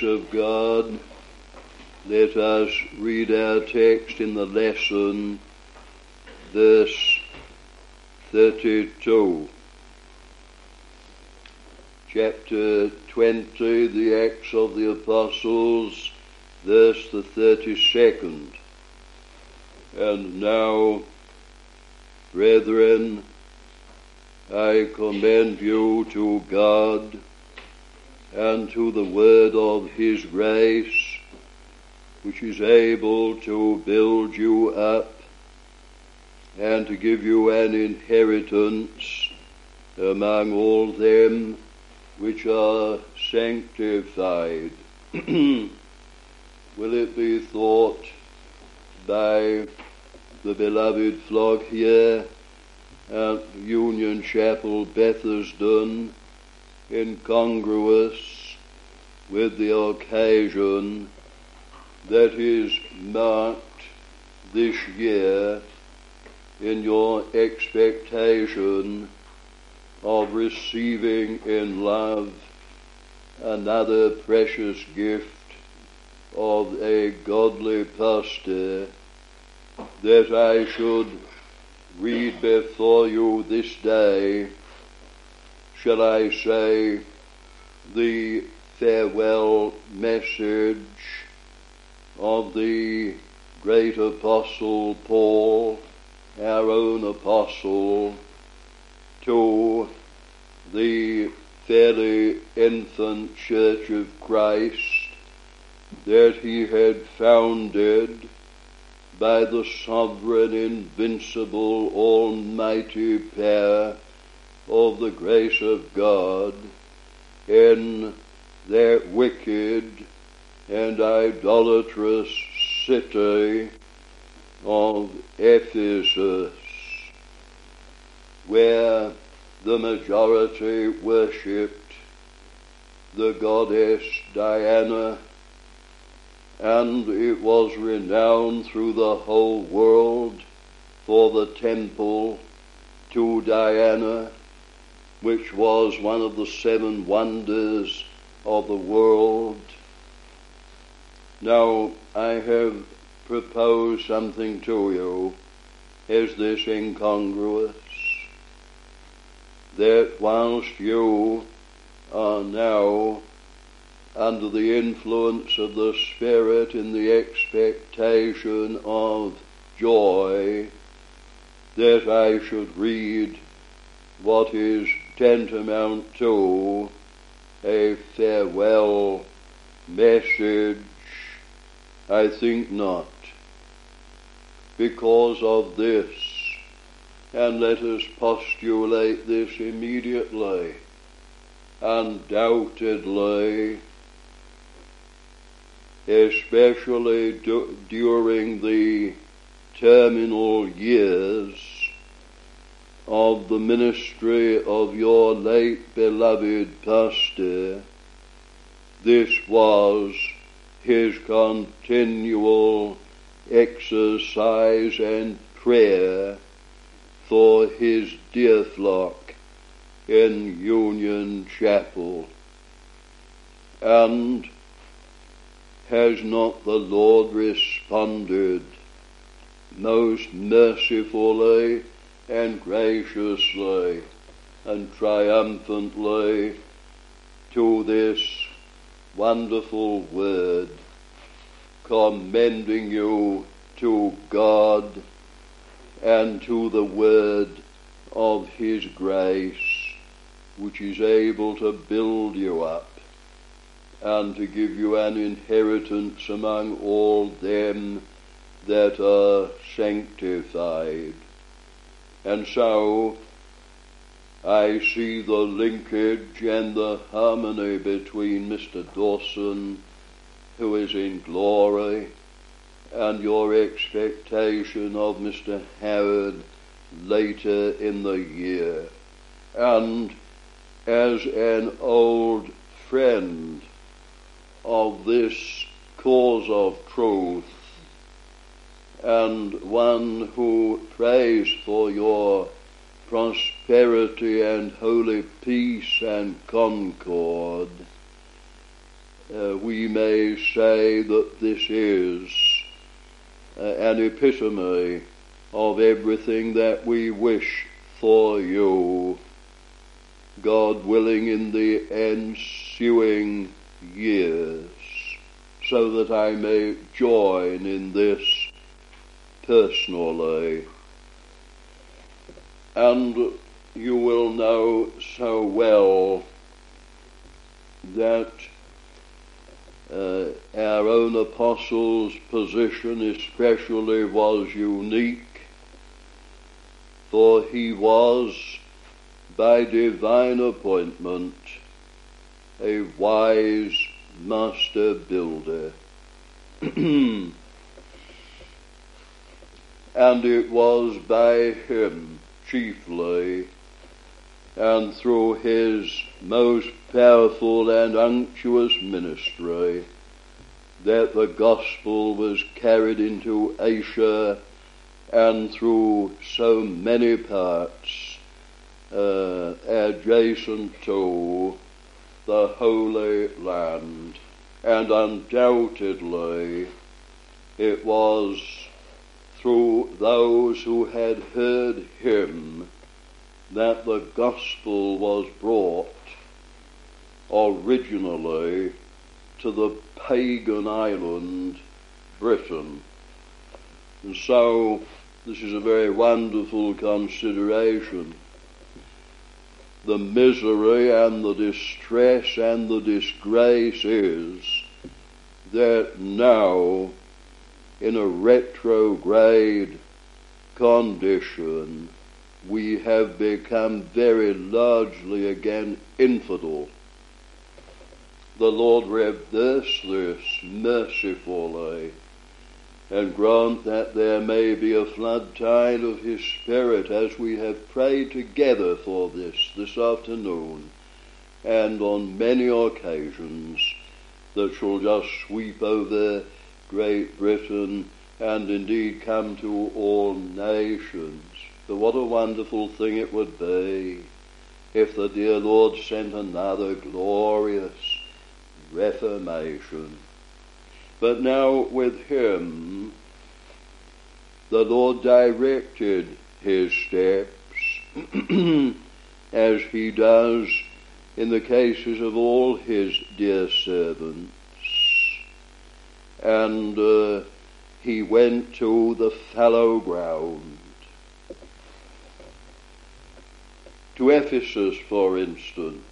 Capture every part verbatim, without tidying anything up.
grace of God, let us read our text in the lesson, verse thirty-two. Chapter twenty, the Acts of the Apostles, verse the thirty-second. And now, brethren, I commend you to God and to the word of his grace, which is able to build you up and to give you an inheritance among all them which are sanctified. Will it be thought by the beloved flock here at Union Chapel, Bethersden, incongruous with the occasion that is marked this year in your expectation of receiving in love another precious gift of a godly pastor, that I should read before you this day, shall I say, the farewell message of the great apostle Paul, our own apostle, to the fairly infant church of Christ that he had founded by the sovereign, invincible, almighty power of the grace of God in that wicked and idolatrous city of Ephesus, where the majority worshipped the goddess Diana, and it was renowned through the whole world for the temple to Diana, which was one of the seven wonders of the world. Now, I have proposed something to you. Is this incongruous? That whilst you are now under the influence of the Spirit in the expectation of joy, that I should read what is tantamount to a farewell message? I think not. Because of this, and let us postulate this immediately, undoubtedly, especially du- during the terminal years of the ministry of your late beloved pastor, this was his continual exercise and prayer for his dear flock in Union Chapel. And has not the Lord responded most mercifully and graciously and triumphantly to this wonderful word, commending you to God and to the word of his grace, which is able to build you up and to give you an inheritance among all them that are sanctified. And so I see the linkage and the harmony between Mister Dawson, who is in glory, and your expectation of Mister Howard later in the year. And as an old friend of this cause of truth, and one who prays for your prosperity and holy peace and concord, uh, we may say that this is uh, an epitome of everything that we wish for you, God willing, in the ensuing years, so that I may join in this personally. And you will know so well that uh, our own apostle's position especially was unique, for he was, by divine appointment, a wise master builder. And it was by him chiefly, and through his most powerful and unctuous ministry, that the gospel was carried into Asia and through so many parts uh, adjacent to the Holy Land. And undoubtedly it was through those who had heard him that the gospel was brought originally to the pagan island Britain. And so this is a very wonderful consideration. The misery and the distress and the disgrace is that now, in a retrograde condition, we have become very largely again infidel. The Lord reverse this mercifully and grant that there may be a flood tide of his Spirit, as we have prayed together for this this afternoon and on many occasions, that shall just sweep over Great Britain and indeed come to all nations. But what a wonderful thing it would be if the dear Lord sent another glorious Reformation. But now with him, the Lord directed his steps as he does in the cases of all his dear servants. And uh, he went to the fallow ground. To Ephesus, for instance,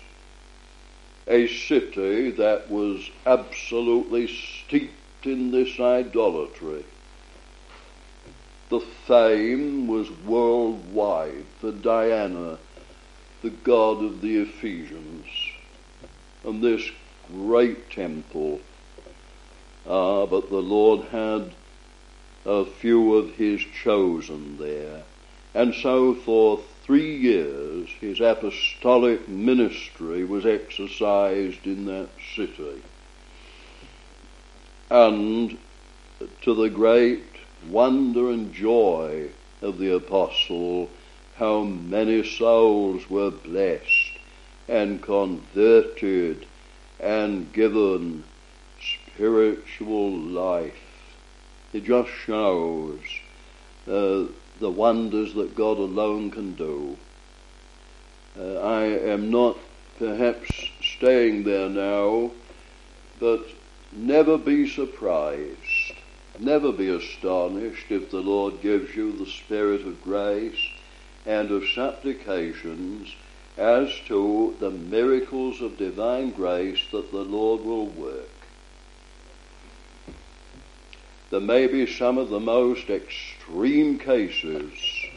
a city that was absolutely steeped in this idolatry. The fame was worldwide for Diana, the god of the Ephesians, and this great temple. Ah, but the Lord had a few of his chosen there, and so for three years his apostolic ministry was exercised in that city. And to the great wonder and joy of the apostle, how many souls were blessed and converted and given spiritual life. It just shows uh, the wonders that God alone can do. Uh, I am not perhaps staying there now, but never be surprised, never be astonished if the Lord gives you the spirit of grace and of supplications as to the miracles of divine grace that the Lord will work. There may be some of the most extreme cases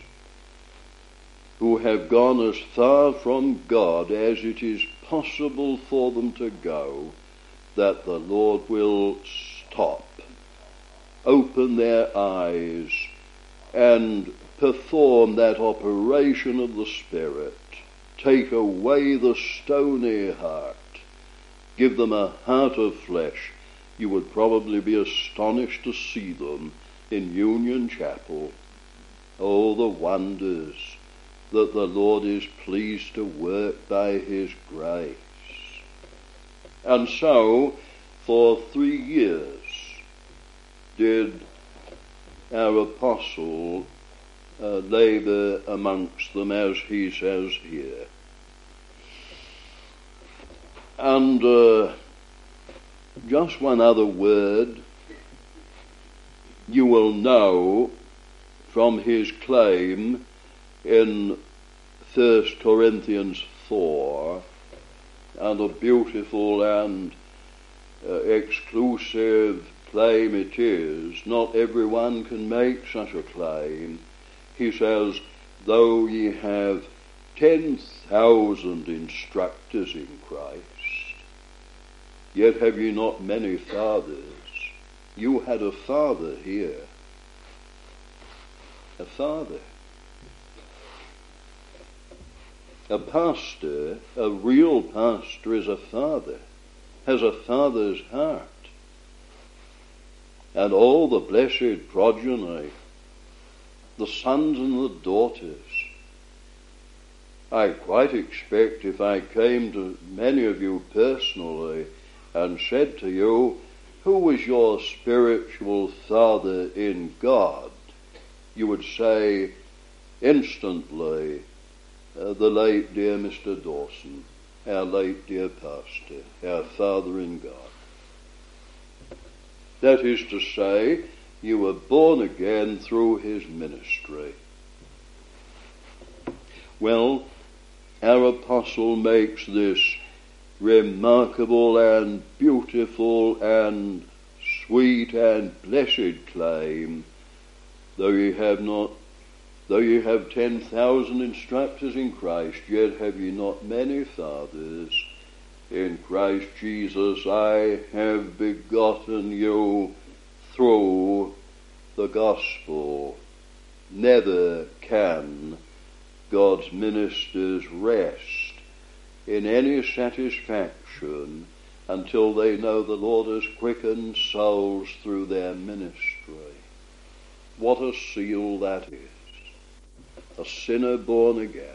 who have gone as far from God as it is possible for them to go, that the Lord will stop, open their eyes, and perform that operation of the Spirit. Take away the stony heart, give them a heart of flesh. You would probably be astonished to see them in Union Chapel. Oh, the wonders that the Lord is pleased to work by his grace. And so, for three years, did our apostle uh, labour amongst them, as he says here. And uh, just one other word, you will know from his claim in First Corinthians four, and a beautiful and uh, exclusive claim it is. Not everyone can make such a claim. He says, though ye have ten thousand instructors in Christ, yet have ye not many fathers. You had a father here. A father. A pastor, a real pastor, is a father, has a father's heart. And all the blessed progeny, the sons and the daughters, I quite expect if I came to many of you personally and said to you, who was your spiritual father in God? You would say instantly, uh, the late dear Mister Dawson, our late dear pastor, our father in God. That is to say, you were born again through his ministry. Well, our apostle makes this remarkable and beautiful and sweet and blessed claim, though ye have not, though ye have ten thousand instructors in Christ, yet have ye not many fathers. In Christ Jesus I have begotten you through the gospel. Never can God's ministers rest in any satisfaction until they know the Lord has quickened souls through their ministry. What a seal that is. A sinner born again.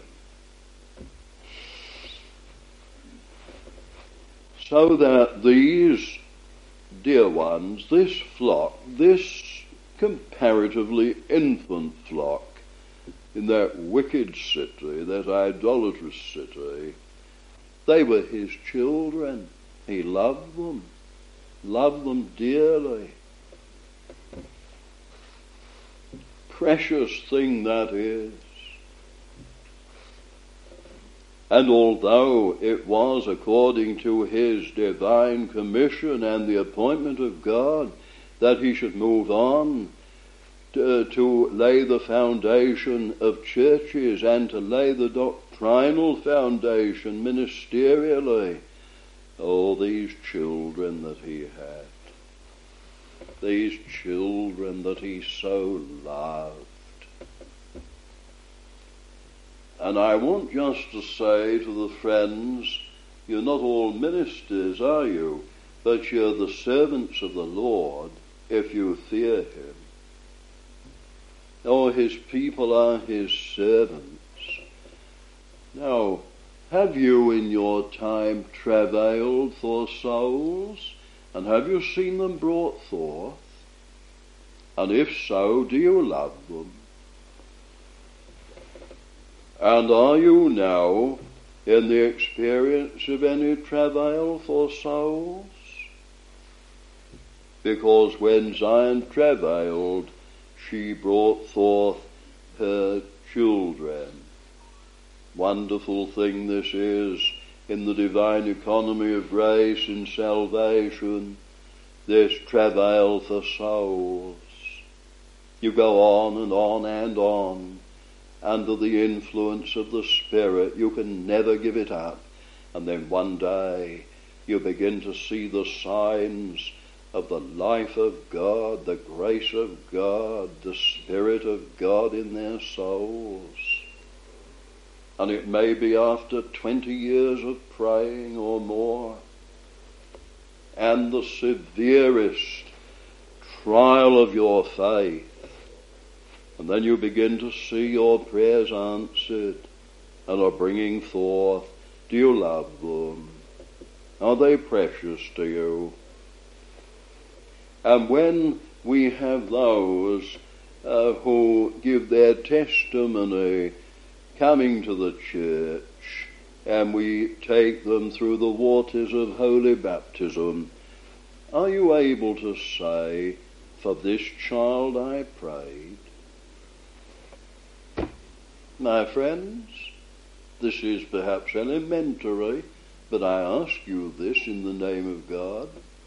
So that these dear ones, this flock, this comparatively infant flock in that wicked city, that idolatrous city, they were his children. He loved them, loved them dearly. Precious thing that is. And although it was according to his divine commission and the appointment of God that he should move on to, to lay the foundation of churches and to lay the doctrinal foundation ministerially, oh, these children that he had, these children that he so loved. And I want just to say to the friends, you're not all ministers, are you? But you're the servants of the Lord if you fear him. Oh, his people are his servants. Now, have you in your time travailed for souls? And have you seen them brought forth? And if so, do you love them? And are you now in the experience of any travail for souls? Because when Zion travailed, she brought forth her children. Wonderful thing this is in the divine economy of grace and salvation, this travail for souls. You go on and on and on. Under the influence of the Spirit, you can never give it up. And then one day you begin to see the signs of the life of God, the grace of God, the Spirit of God in their souls. And it may be after twenty years of praying or more, and the severest trial of your faith, and then you begin to see your prayers answered and are bringing forth. Do you love them? Are they precious to you? And when we have those uh, who give their testimony coming to the church, and we take them through the waters of holy baptism, are you able to say, "For this child I prayed"? My friends, this is perhaps elementary, but I ask you this in the name of God.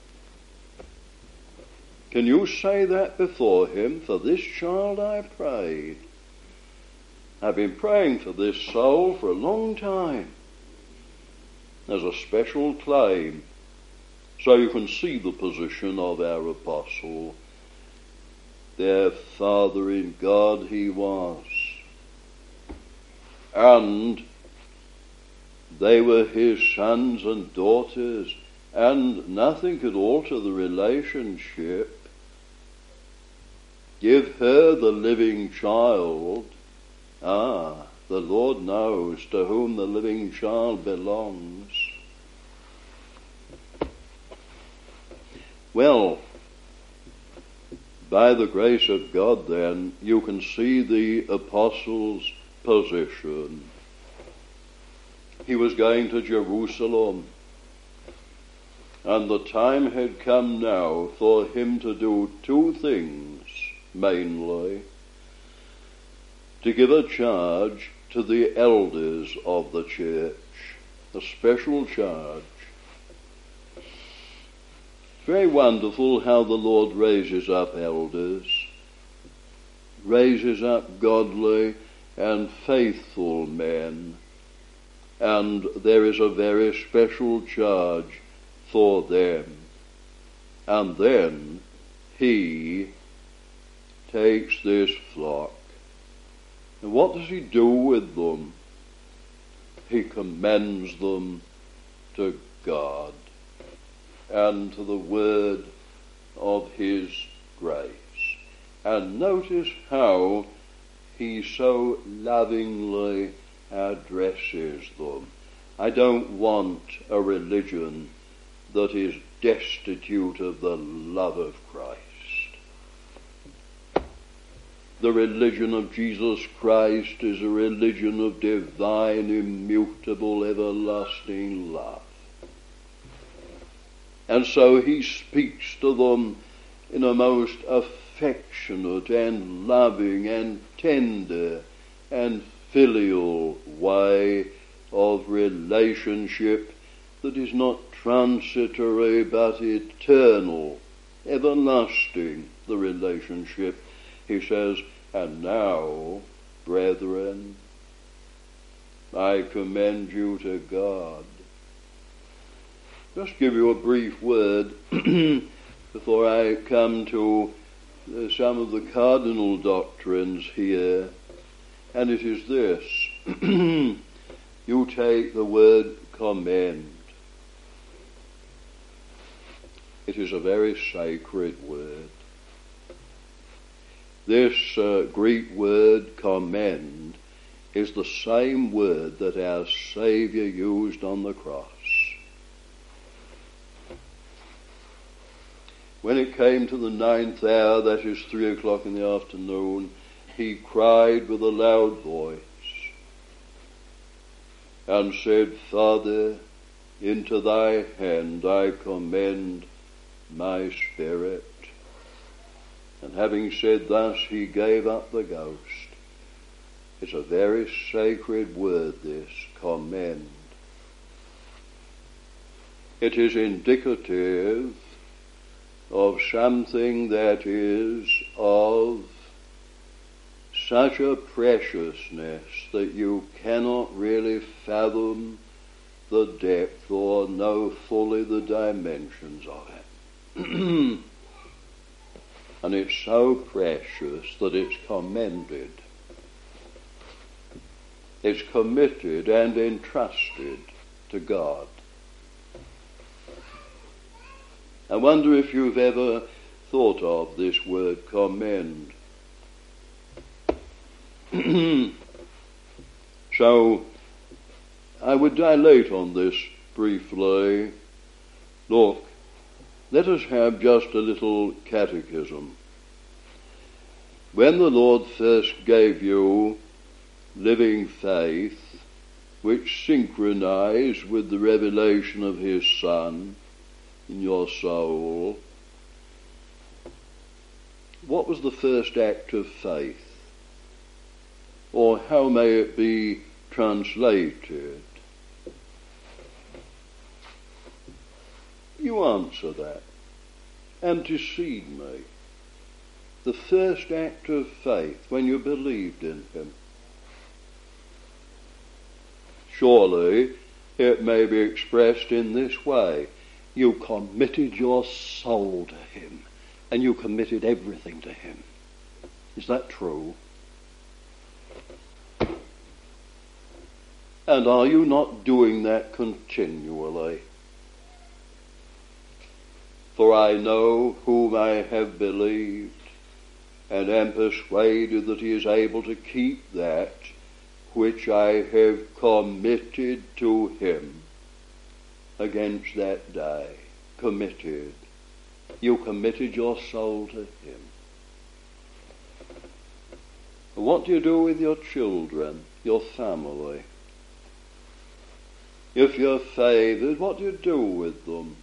Can you say that before him? "For this child I prayed"? I've been praying for this soul for a long time. There's a special claim. So you can see the position of our apostle. Their father in God he was. And they were his sons and daughters, and nothing could alter the relationship. Give her the living child. Ah, the Lord knows to whom the living child belongs. Well, by the grace of God then, you can see the apostle's position. He was going to Jerusalem, and the time had come now for him to do two things, mainly. To give a charge to the elders of the church, a special charge. Very wonderful how the Lord raises up elders, raises up godly and faithful men, and there is a very special charge for them. And then he takes this flock. And what does he do with them? He commends them to God and to the word of his grace. And notice how he so lovingly addresses them. I don't want a religion that is destitute of the love of Christ. The religion of Jesus Christ is a religion of divine, immutable, everlasting love. And so he speaks to them in a most affectionate and loving and tender and filial way of relationship that is not transitory but eternal, everlasting, the relationship. He says, "And now, brethren, I commend you to God." Just give you a brief word before I come to uh, some of the cardinal doctrines here, and it is this. You take the word commend. It is a very sacred word. This uh, Greek word commend is the same word that our Saviour used on the cross. When it came to the ninth hour, that is three o'clock in the afternoon, he cried with a loud voice and said, "Father, into thy hand I commend my spirit." And having said thus, he gave up the ghost. It's a very sacred word, this, commend. It is indicative of something that is of such a preciousness that you cannot really fathom the depth or know fully the dimensions of it. And it's so precious that it's commended. It's committed and entrusted to God. I wonder if you've ever thought of this word commend. So I would dilate on this briefly Look, let us have just a little catechism. When the Lord first gave you living faith, which synchronized with the revelation of his Son in your soul, what was the first act of faith? Or how may it be translated? You answer that. Antecede me. The first act of faith when you believed in him. Surely it may be expressed in this way. You committed your soul to him, and you committed everything to him. Is that true? And are you not doing that continually? For I know whom I have believed, and am persuaded that he is able to keep that which I have committed to him against that day. Committed. You committed your soul to him. What do you do with your children, your family? If you're favoured, what do you do with them?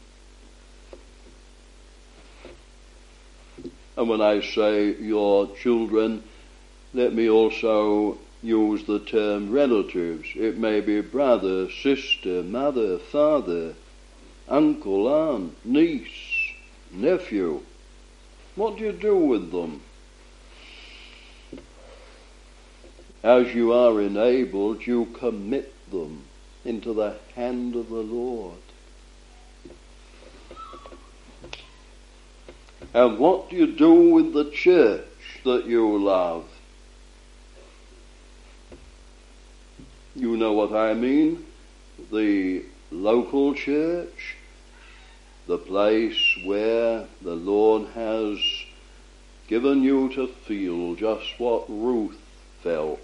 And when I say your children, let me also use the term relatives. It may be brother, sister, mother, father, uncle, aunt, niece, nephew. What do you do with them? As you are enabled, you commit them into the hand of the Lord. And what do you do with the church that you love? You know what I mean? The local church, the place where the Lord has given you to feel just what Ruth felt.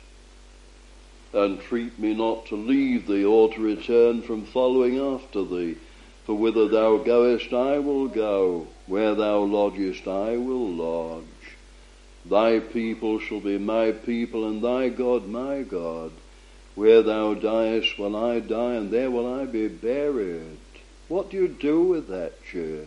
And treat me not to leave thee, or to return from following after thee. For whither thou goest I will go, where thou lodgest I will lodge. Thy people shall be my people, and thy God my God. Where thou diest will I die, and there will I be buried. What do you do with that church?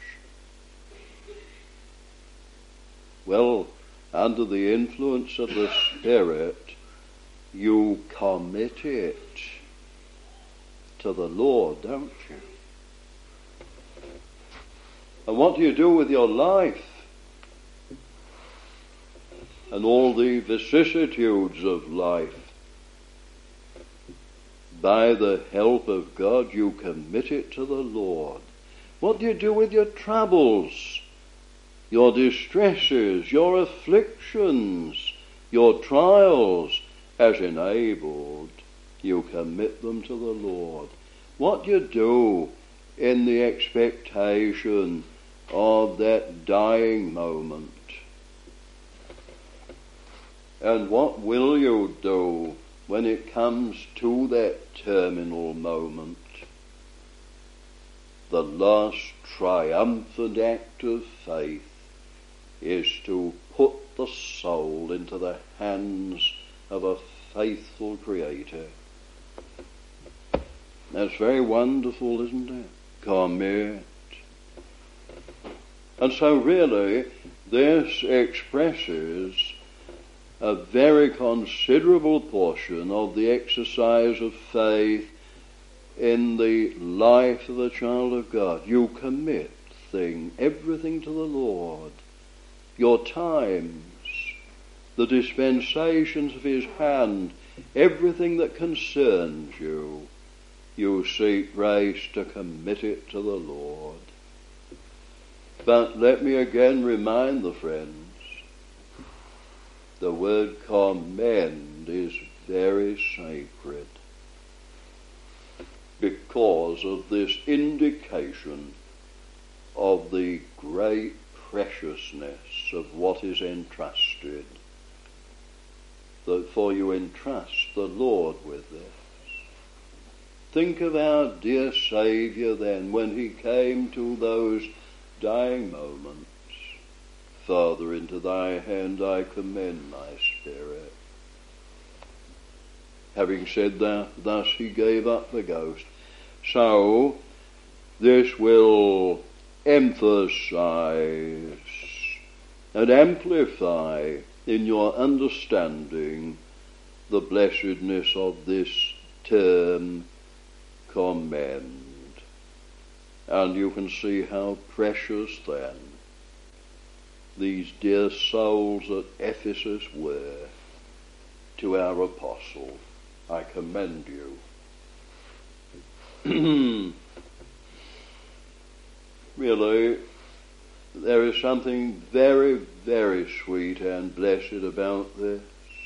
Well, under the influence of the Spirit, you commit it to the Lord, don't you? And what do you do with your life? And all the vicissitudes of life? By the help of God, you commit it to the Lord. What do you do with your troubles, your distresses, your afflictions, your trials? As enabled, you commit them to the Lord. What do you do in the expectation of that dying moment? And what will you do when it comes to that terminal moment? The last triumphant act of faith is to put the soul into the hands of a faithful Creator. That's very wonderful, isn't it? Commit. And so really, this expresses a very considerable portion of the exercise of faith in the life of a child of God. You commit thing, everything to the Lord. Your times, the dispensations of his hand, everything that concerns you, you seek grace to commit it to the Lord. But let me again remind the friends, the word commend is very sacred because of this indication of the great preciousness of what is entrusted. For you entrust the Lord with this. Think of our dear Saviour then, when he came to those dying moments. Father, into thy hand I commend my spirit. Having said that, thus he gave up the ghost. So, this will emphasize and amplify in your understanding the blessedness of this term, commend. And you can see how precious then these dear souls at Ephesus were to our apostle. I commend you. Really, there is something very, very sweet and blessed about this.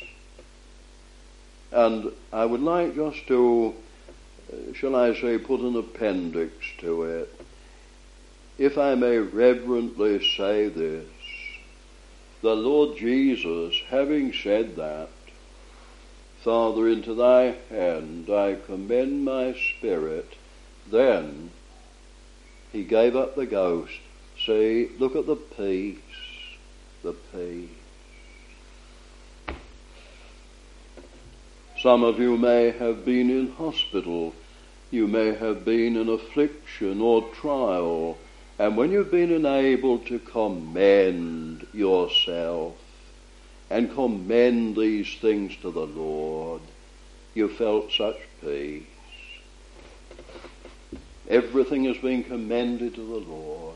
And I would like just to, uh, shall I say, put an appendix to it. If I may reverently say this, the Lord Jesus, having said that, Father, into thy hand I commend my spirit, then he gave up the ghost. See, look at the peace, the peace. Some of you may have been in hospital, you may have been in affliction or trial, and when you've been enabled to commend yourself and commend these things to the Lord, you felt such peace. Everything has been commended to the Lord.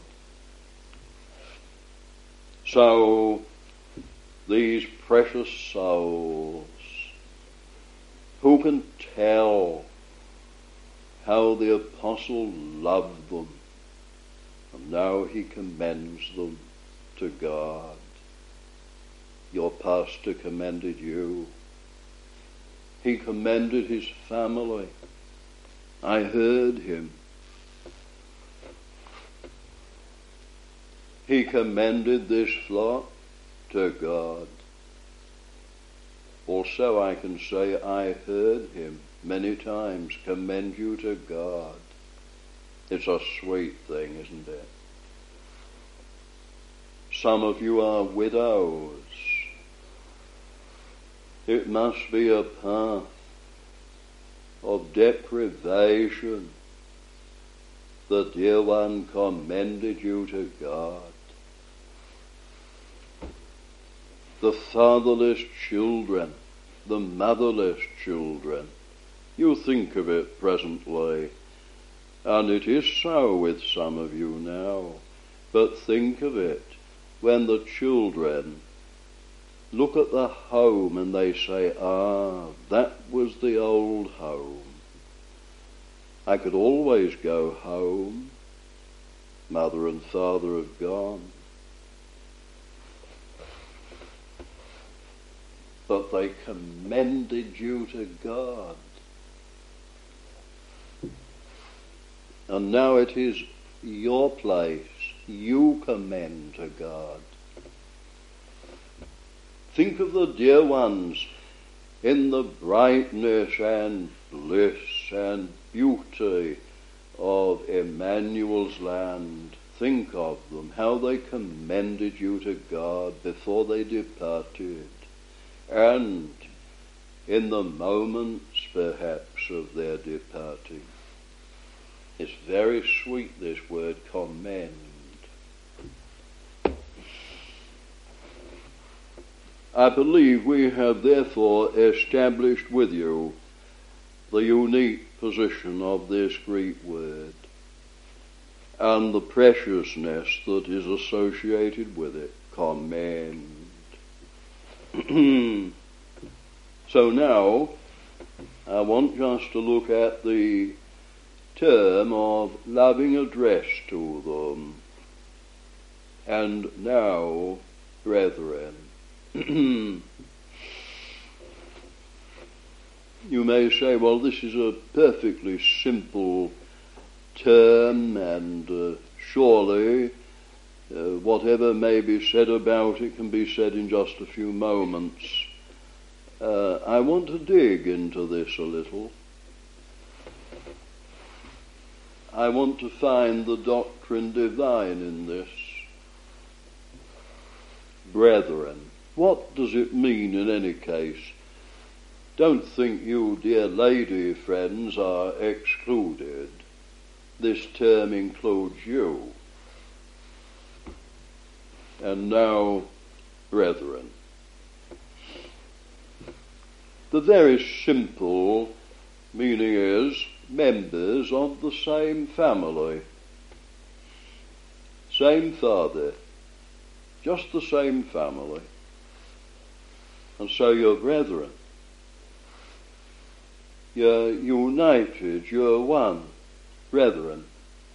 So, these precious souls, who can tell how the apostle loved them, and now he commends them to God. Your pastor commended you. He commended his family. I heard him. He commended this flock to God. Also I can say I heard him many times commend you to God. It's a sweet thing, isn't it? Some of you are widows. It must be a path of deprivation. The dear one commended you to God. The fatherless children, the motherless children. You think of it presently, and it is so with some of you now. But think of it when the children look at the home and they say, ah, that was the old home. I could always go home. Mother and father have gone. But they commended you to God. And now it is your place. You commend to God. Think of the dear ones in the brightness and bliss and beauty of Emmanuel's land. Think of them, how they commended you to God before they departed, and in the moments perhaps of their departing. It's very sweet, this word commend. I believe we have therefore established with you the unique position of this Greek word and the preciousness that is associated with it, commend. So now I want just to look at the term of loving address to them. And now, brethren, you may say, well, this is a perfectly simple term, and uh, surely uh, whatever may be said about it can be said in just a few moments. Uh, I want to dig into this a little. I want to find the doctrine divine in this. Brethren, what does it mean in any case? Don't think you, dear lady friends, are excluded. This term includes you. And now, brethren, the very simple meaning is members of the same family, same father, just the same family, and so you're brethren. You're united, you're one, brethren.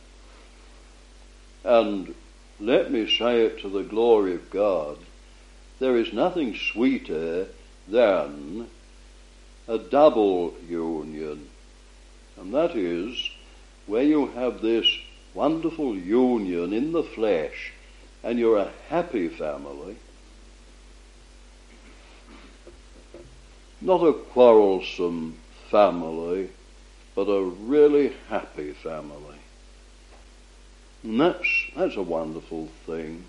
And let me say it to the glory of God, there is nothing sweeter than a double union. And that is where you have this wonderful union in the flesh and you're a happy family. Not a quarrelsome family, but a really happy family. And that's, that's a wonderful thing.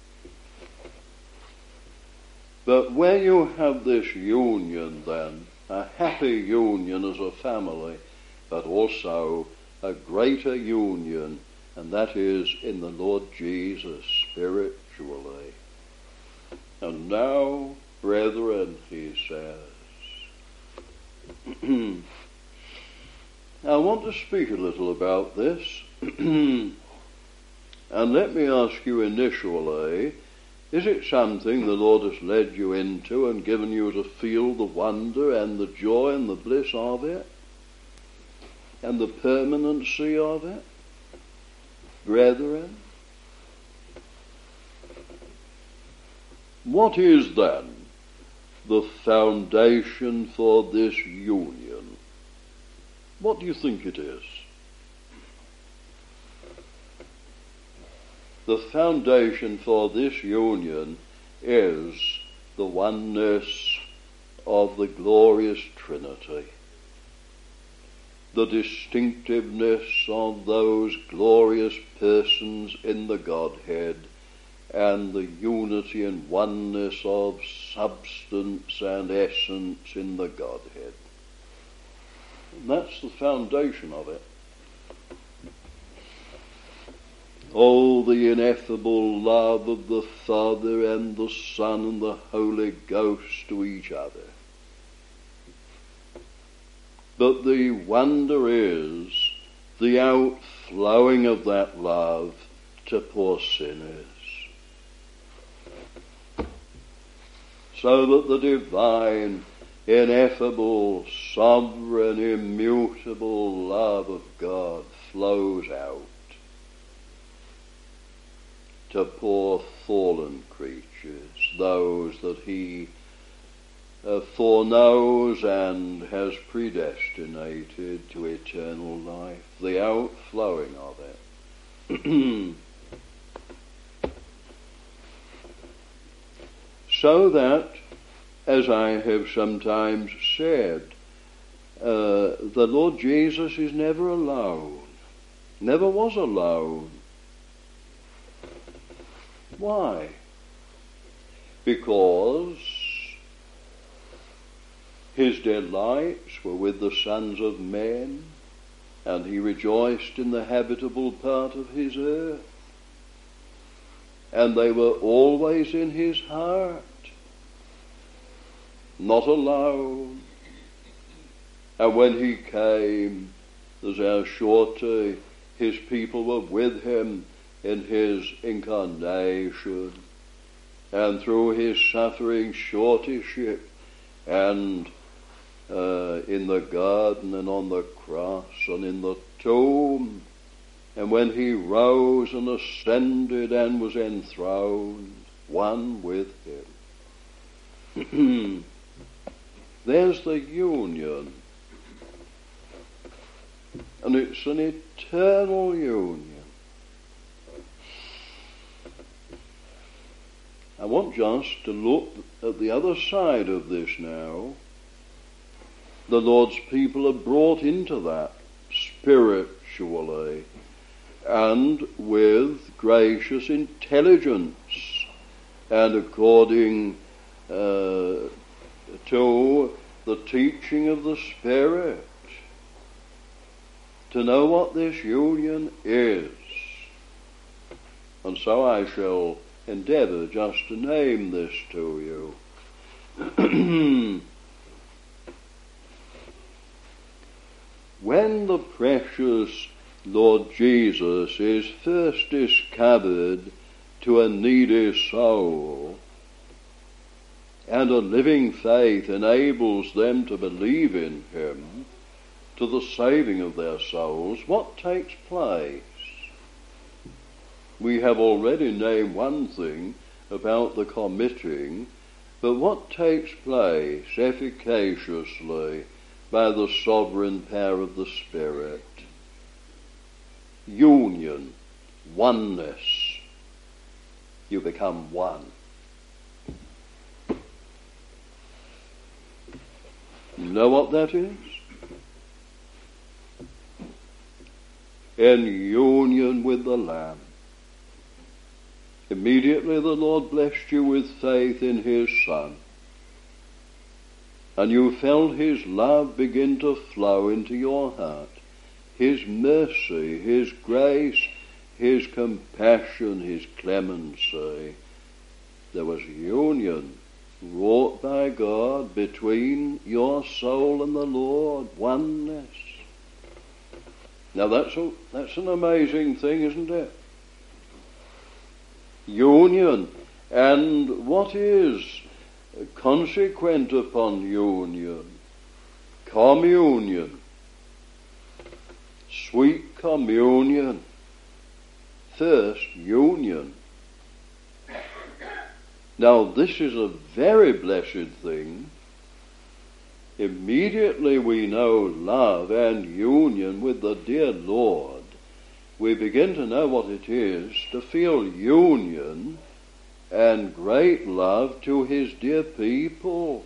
But where you have this union then, a happy union as a family, but also a greater union, and that is in the Lord Jesus spiritually. And now, brethren, he says, I want to speak a little about this. And let me ask you initially, is it something the Lord has led you into and given you to feel the wonder and the joy and the bliss of it? And the permanency of it? Brethren? What is then the foundation for this union? What do you think it is? The foundation for this union is the oneness of the glorious Trinity, the distinctiveness of those glorious persons in the Godhead, and the unity and oneness of substance and essence in the Godhead. And that's the foundation of it. Oh, the ineffable love of the Father and the Son and the Holy Ghost to each other. But the wonder is the outflowing of that love to poor sinners, so that the divine, ineffable, sovereign, immutable love of God flows out to poor fallen creatures, those that he uh, foreknows and has predestinated to eternal life, the outflowing of it. So that, as I have sometimes said, uh, the Lord Jesus is never alone, never was alone. Why? Because his delights were with the sons of men, and he rejoiced in the habitable part of his earth, and they were always in his heart, not alone. And when he came, as our surety, his people were with him in his incarnation, and through his suffering suretyship, and uh, in the garden and on the cross and in the tomb, and when he rose and ascended and was enthroned, one with him. There's the union, and it's an eternal union. I want just to look at the other side of this now. The Lord's people are brought into that spiritually and with gracious intelligence, and according uh, to the teaching of the Spirit, to know what this union is. And so I shall endeavour just to name this to you. When the precious Lord Jesus is first discovered to a needy soul, and a living faith enables them to believe in him to the saving of their souls, what takes place? We have already named one thing about the committing, but what takes place efficaciously by the sovereign power of the Spirit? Union, oneness. You become one. You know what that is? In union with the Lamb. Immediately the Lord blessed you with faith in his Son, and you felt his love begin to flow into your heart, his mercy, his grace, his compassion, his clemency. There was union wrought by God between your soul and the Lord, oneness. Now that's a, that's an amazing thing, isn't it? Union. And what is consequent upon union? Communion. Sweet communion. First, union. Now this is a very blessed thing. Immediately we know love and union with the dear Lord, we begin to know what it is to feel union and great love to his dear people.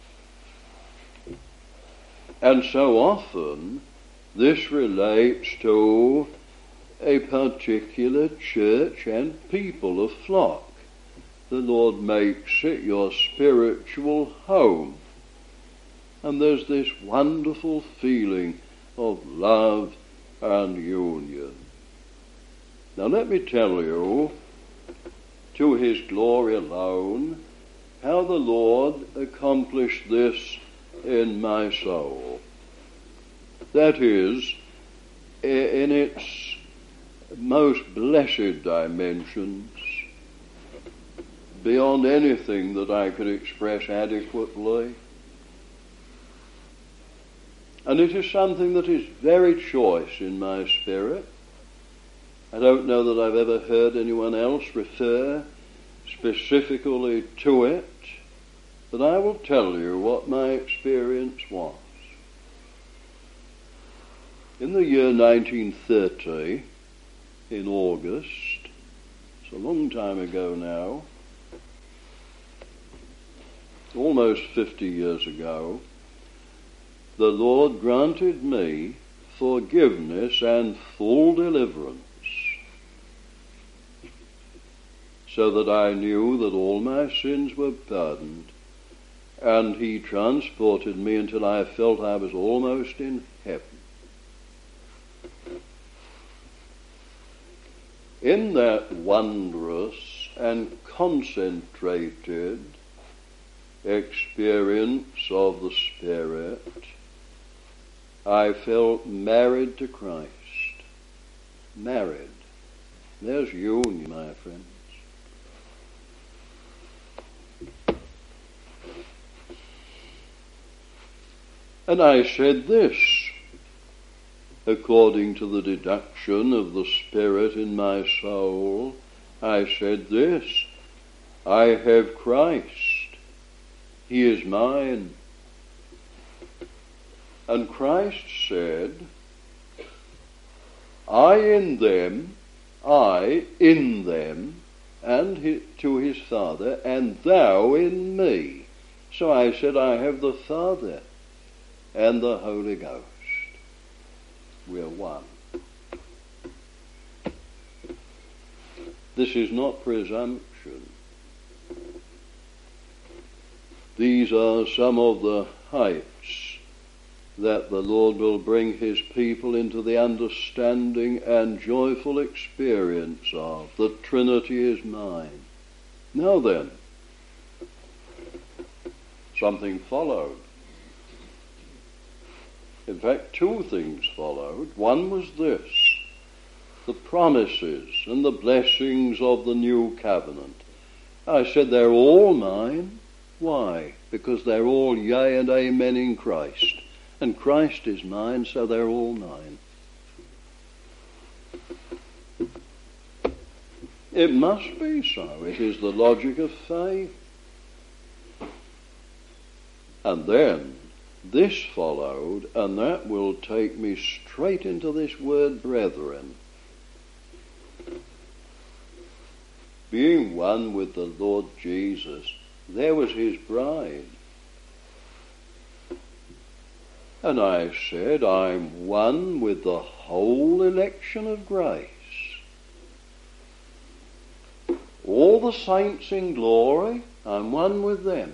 And so often this relates to a particular church and people, a flock. The Lord makes it your spiritual home. And there's this wonderful feeling of love and union. Now let me tell you, to his glory alone, how the Lord accomplished this in my soul. That is, in its most blessed dimensions, beyond anything that I could express adequately. And it is something that is very choice in my spirit. I don't know that I've ever heard anyone else refer specifically to it, but I will tell you what my experience was. In the year nineteen thirty, in August, it's a long time ago now, almost fifty years ago, the Lord granted me forgiveness and full deliverance, so that I knew that all my sins were pardoned, and he transported me until I felt I was almost in heaven. In that wondrous and concentrated experience of the Spirit, I felt married to Christ. Married. There's union, my friends. And I said this, according to the deduction of the Spirit in my soul, I said this, I have Christ. He is mine. And Christ said, I in them, I in them, and he, to his Father, and thou in me. So I said, I have the Father and the Holy Ghost. We're one. This is not presumption. These are some of the heights that the Lord will bring his people into the understanding and joyful experience of. The Trinity is mine. Now then, something followed. In fact, two things followed. One was this: the promises and the blessings of the new covenant. I said they're all mine. Why? Because they're all yea and amen in Christ. And Christ is mine, so they're all mine. It must be so. It is the logic of faith. And then this followed, and that will take me straight into this word brethren. Being one with the Lord Jesus, there was his bride. And I said, I'm one with the whole election of grace. All the saints in glory, I'm one with them.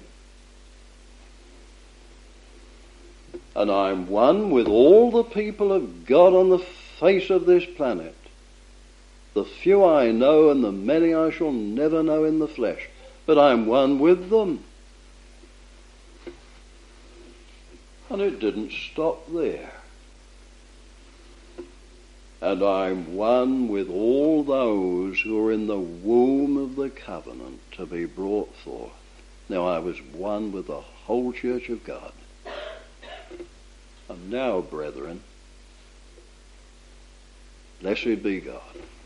And I'm one with all the people of God on the face of this planet. The few I know and the many I shall never know in the flesh. But I'm one with them. And it didn't stop there. And I'm one with all those who are in the womb of the covenant to be brought forth. Now I was one with the whole church of God. And now, brethren, blessed be God.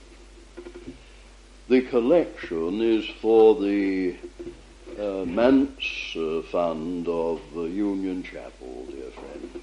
The collection is for the uh, manse uh, fund of uh, Union Chapel, dear friend.